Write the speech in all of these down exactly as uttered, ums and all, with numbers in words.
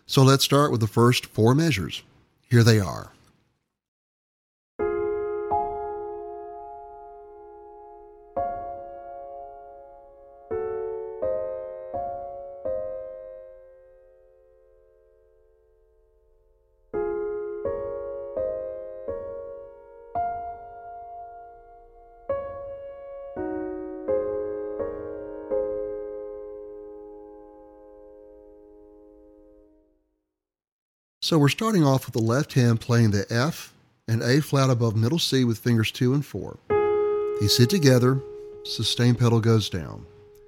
So let's start with the first four measures. Here they are. So we're starting off with the left hand playing the F and A flat above middle C with fingers two and four. These hit together, sustain pedal goes down.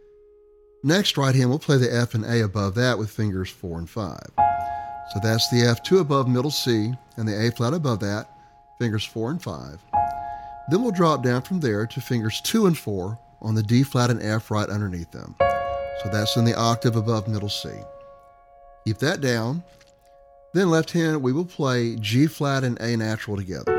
Next, right hand will play the F and A above that with fingers four and five. So that's the F two above middle C and the A flat above that, fingers four and five. Then we'll drop down from there to fingers two and four on the D flat and F right underneath them. So that's in the octave above middle C. Keep that down. Then left hand, we will play G flat and A natural together.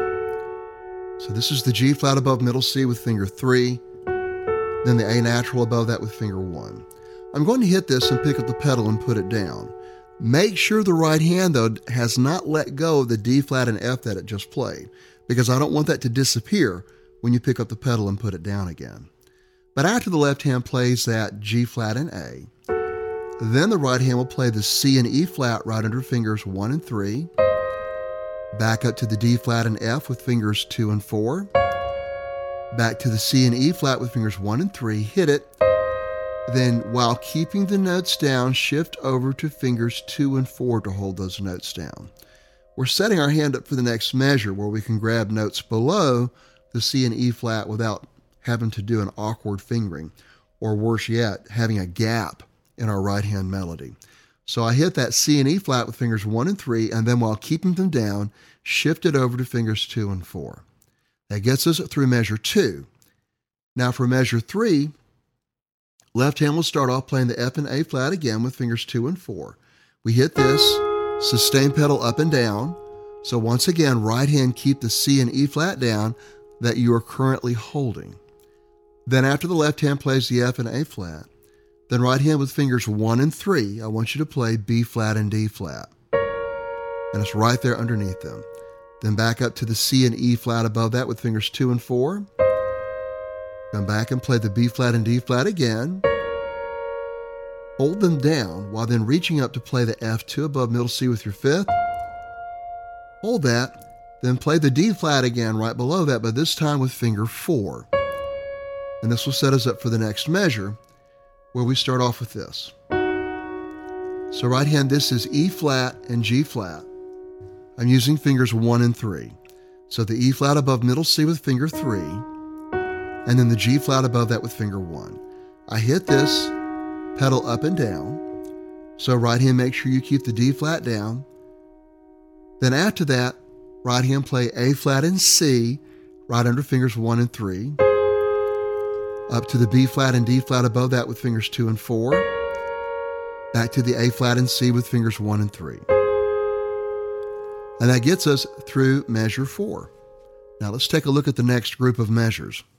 So this is the G flat above middle C with finger three, then the A natural above that with finger one. I'm going to hit this and pick up the pedal and put it down. Make sure the right hand, though, has not let go of the D flat and F that it just played, because I don't want that to disappear when you pick up the pedal and put it down again. But after the left hand plays that G flat and A, then the right hand will play the C and E flat right under fingers one and three, back up to the D flat and F with fingers two and four, back to the C and E flat with fingers one and three, hit it, then while keeping the notes down, shift over to fingers two and four to hold those notes down. We're setting our hand up for the next measure where we can grab notes below the C and E flat without having to do an awkward fingering, or worse yet, having a gap in our right hand melody. So I hit that C and E flat with fingers one and three, and then while keeping them down, shift it over to fingers two and four. That gets us through measure two. Now for measure three, left hand will start off playing the F and A flat again with fingers two and four. We hit this, sustain pedal up and down. So once again, right hand keep the C and E flat down that you are currently holding. Then after the left hand plays the F and A flat, then right hand with fingers one and three, I want you to play B flat and D flat. And it's right there underneath them. Then back up to the C and E flat above that with fingers two and four. Come back and play the B flat and D flat again. Hold them down while then reaching up to play the F two above middle C with your fifth. Hold that, then play the D flat again right below that, but this time with finger four. And this will set us up for the next measure, where we start off with this. So right hand, this is E flat and G flat. I'm using fingers one and three. So the E flat above middle C with finger three, and then the G flat above that with finger one. I hit this, pedal up and down. So right hand, make sure you keep the D flat down. Then after that, right hand play A flat and C right under fingers one and three. Up to the B flat and D flat above that with fingers two and four. Back to the A flat and C with fingers one and three. And that gets us through measure four. Now let's take a look at the next group of measures.